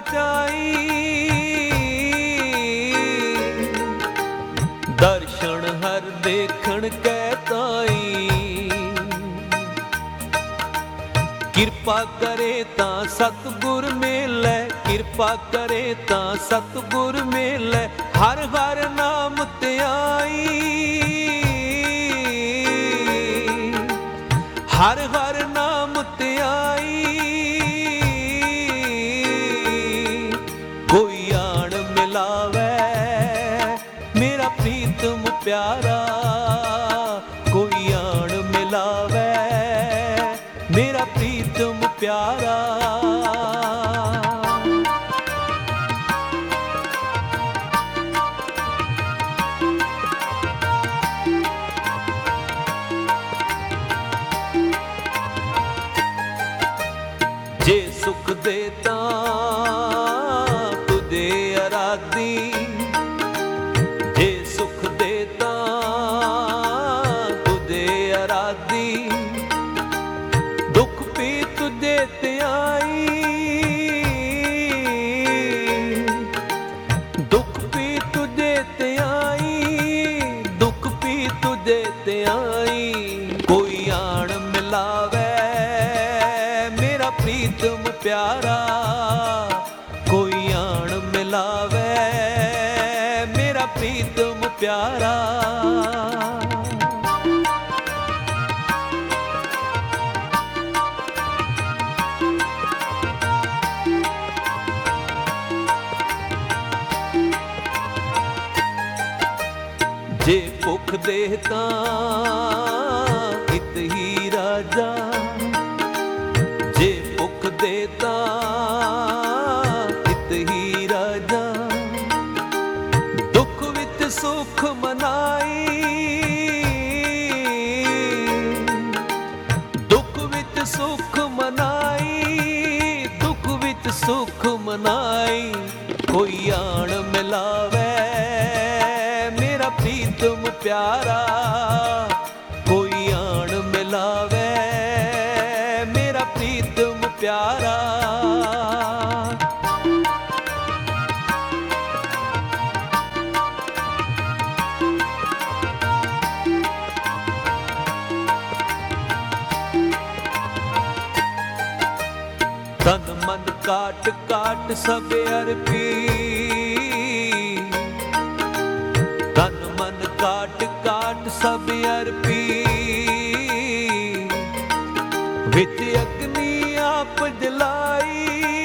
ਸਚਾਈ, ਦਰਸ਼ਨ ਹਰ ਦੇਖਣ ਕੈ ਤਾਈ। ਕਿਰਪਾ ਕਰੇ ਤਾਂ ਸਤਿਗੁਰ ਮਿਲੈ, ਕਿਰਪਾ ਕਰੇ ਤਾਂ ਸਤਿਗੁਰ ਮਿਲੈ, ਹਰ ਹਰ ਨਾਮ ਧਿਆਈ। ਹਰ ਹਰ ਨਾਮ ਧਿਆਈ। ਕੋਈ ਆਣ ਮਿਲਾਵੈ ਮੇਰਾ ਪ੍ਰੀਤਮ ਪਿਆਰਾ, ਕੋਈ ਆਣ ਮਿਲਾਵੈ ਮੇਰਾ ਪ੍ਰੀਤਮ ਪਿਆਰਾ। ਜੇ ਸੁਖ ਦੇ ਤਾਂ ਤੁਦੇ ਅਰਾਧੀ, ਜੇ ਸੁਖ ਦੇ ਤਾਂ ਤੁਦੇ ਅਰਾਧੀ, ਦੁੱਖ ਪੀ ਤੁਝੇ ਧਿਆਈ। ਦੁੱਖ ਪੀ ਤੁਝੇ ਧਿਆਈ, ਦੁੱਖ ਪੀ ਤੁਝੇ ਧਿਆਈ। ਕੋਈ ਆਣ ਮਿਲਾਵੈ ਮੇਰਾ ਪ੍ਰੀਤਮ ਪਿਆਰਾ, ਕੋਈ ਆਣ ਮਿਲਾਵੈ ਮੇਰਾ ਪ੍ਰੀਤਮ ਪਿਆਰਾ। ਜੇ ਭੁੱਖ ਦੇ ਤਾਂ ਹਿਤ ਹੀ ਰਾਜਾ, ਜੇ ਭੁੱਖ ਦੇ ਤਾਂ ਹਿਤ ਹੀ ਰਾਜਾ, ਦੁੱਖ ਵਿੱਚ ਸੁਖ ਮਨਾਈ। ਦੁੱਖ ਵਿੱਚ ਸੁਖ ਮਨਾਈ, ਦੁੱਖ ਵਿੱਚ ਸੁਖ ਮਨਾਈ। ਕੋਈ ਆਣ ਮਿਲਾਵੈ ਮੇਰਾ ਪ੍ਰੀਤਮ ਪਿਆਰਾ, ਕੋਈ ਆਣ ਮਿਲਾਵੈ ਮੇਰਾ ਪ੍ਰੀਤਮ ਪਿਆਰਾ। ਤਨ ਮਨ ਕਾਟ ਕਾਟ ਸਭ ਅਰਪੀ, ਤਨ ਮਨ ਕਾਟ ਕਾਟ ਸਭ ਅਰਪੀ। ਵਿੱਚ ਅਗਨੀ ਆਪ ਜਲਾਈ,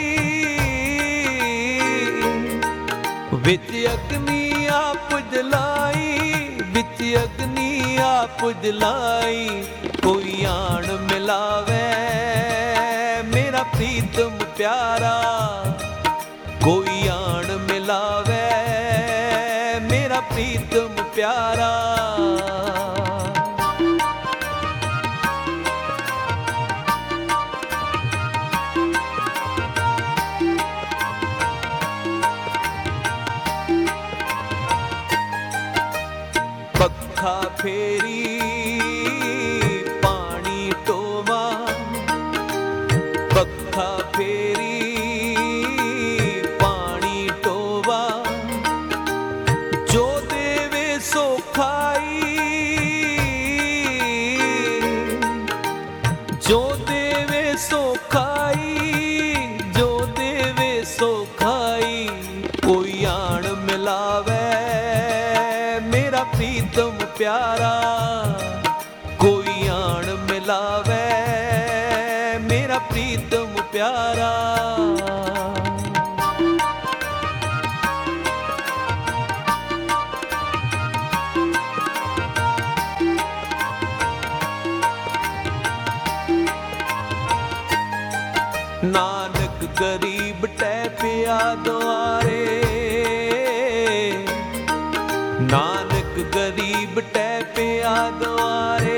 ਵਿੱਚ ਅਗਨੀ ਆਪ ਜਲਾਈ, ਵਿੱਚ ਅਗਨੀ ਆਪ ਜਲਾਈ। ਕੋਈ ਆਣ ਮਿਲਾਵੈ ਮੇਰਾ ਪ੍ਰੀਤਮ ਪਿਆਰਾ, ਕੋਈ ਆਣ ਮਿਲਾਵੈ ਮੇਰਾ ਪ੍ਰੀਤਮ ਪਿਆਰਾ। ਪੱਖਾ ਫੇਰੀ ਪਾਣੀ ਟੋਵਾ, ਪੱਖਾ ਫੇਰੀ ਪਾਣੀ ਟੋਵਾ। ਜੋ ਦੇਵੇ ਸੋ ਖਾਈ, ਜੋ ਦੇਵੇ ਸੋ ਖਾਈ, ਜੋ ਦੇਵੇ ਸੋ ਖਾਈ। ਕੋਈ ਆਣ ਮਿਲਾਵੈ ਮੇਰਾ ਪ੍ਰੀਤਮ ਪਿਆਰਾ, ਕੋਈ ਆਣ ਮਿਲਾਵੈ ਮੇਰਾ ਪ੍ਰੀਤਮ ਪਿਆਰਾ। ਨਾਨਕ ਗਰੀਬ ਟਹਿ ਪਿਆ ਦੁਆਰੇ, ਨਾਨਕ ਗਰੀਬ ਟਹਿ ਪਿਆ ਦੁਆਰੇ।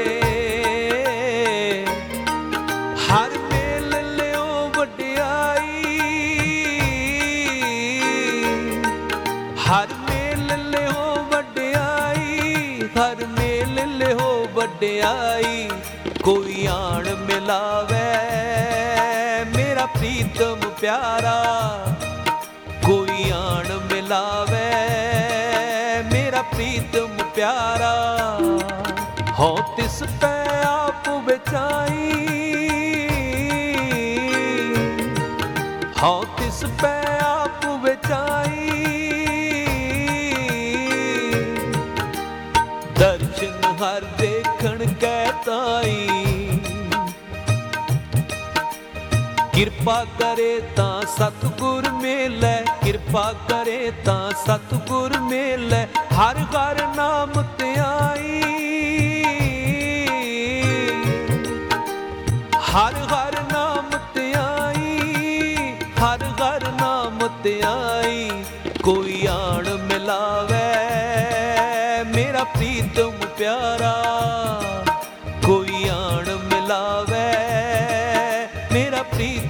ਹਰ ਮੇਲ ਲਿਓ ਵਡਿਆਈ, ਹਰ ਮੇਲ ਲਿਓ ਵਡਿਆਈ, ਹਰ ਮੇਲ ਲਿਓ ਵਡਿਆਈ। ਕੋਈ ਆਣ ਮਿਲਾਵੈ ਮੇਰਾ ਪ੍ਰੀਤਮ ਪਿਆਰਾ, मिलावे मेरा प्रीतम प्यारा। हो तिस पे आप बेचाई, हो तिस पे आप बेचाई। दर्शन हर देखण कहताई, किरपा करे तां सतगुर मेलै, किरपा करे तां सतगुर मेलै। हर हर नाम ध्याई, हर हर नाम ध्याई, हर हर नाम ध्याई। कोई आण मिलावे मेरा प्रीतम प्यारा, कोई आण मिलावे मेरा प्रीतम